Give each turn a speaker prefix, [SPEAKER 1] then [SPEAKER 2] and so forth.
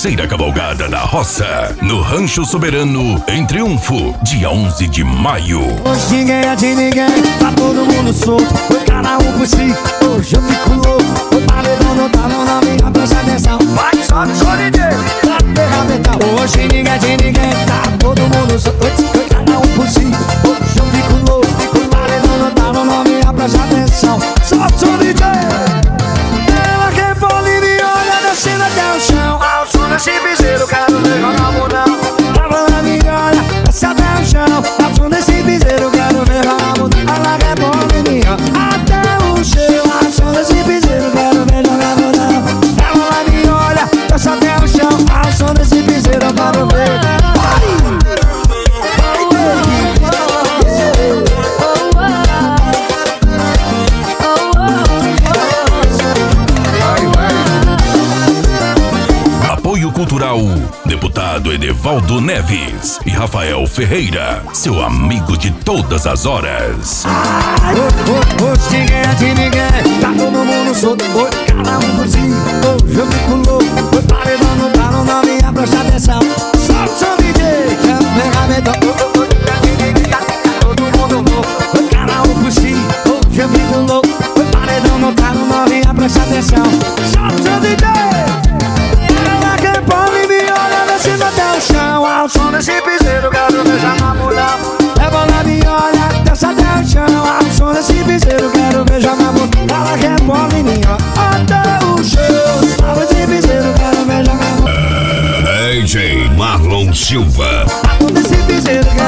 [SPEAKER 1] terceira cavalgada da roça, no Rancho Soberano, em Triunfo, dia 11 de maio.
[SPEAKER 2] Hoje ninguém é de ninguém, tá todo mundo solto, foi cada um por si. Hoje eu fico louco, o paredão não tá no nome, presta atenção. Vai, sobe, sobe, DJ, tá ferramental. Hoje ninguém é de ninguém, tá todo mundo solto, foi cada um por si. Hoje eu fico louco, o paredão não tá no nome, presta atenção. Sobe, sobe, DJ. Ela quer bola e me olha descendo até o chão. Ao som desse piseiro, quero ver jogar mudão. Ela me olha, desce até o chão. Ao som desse piseiro, quero ver jogar mudão. Ela quer bola e me olha até o chão. Ao som desse piseiro, quero ver jogar mudão. Ela me olha, desce até o chão. Ao som desse piseiro, eu quero ver.
[SPEAKER 1] Cultural, deputado Edevaldo Neves e Rafael Ferreira, seu amigo de todas as horas.
[SPEAKER 2] Hoje ninguém é de ninguém, tá todo mundo solto, foi cada um por si. Hoje eu fico louco, foi paredão, não tá no nome, presta atenção. Sobe, sobe, DJ, quero ferramenta. Tá todo mundo louco, foi cada um por si. Hoje eu fico louco, foi paredão, não tá no nome, presta atenção. Sobe, sobe, DJ. Até o chão, ao som desse piseiro, quero beijar na mulher. Ela me olha, desce até o chão, ao som desse piseiro, quero beijar na mulher. Ela quer bola em mim, até o chão, ao som desse piseiro, quero beijar na mulher.
[SPEAKER 1] DJ Marlon Silva.
[SPEAKER 2] Ao som desse piseiro,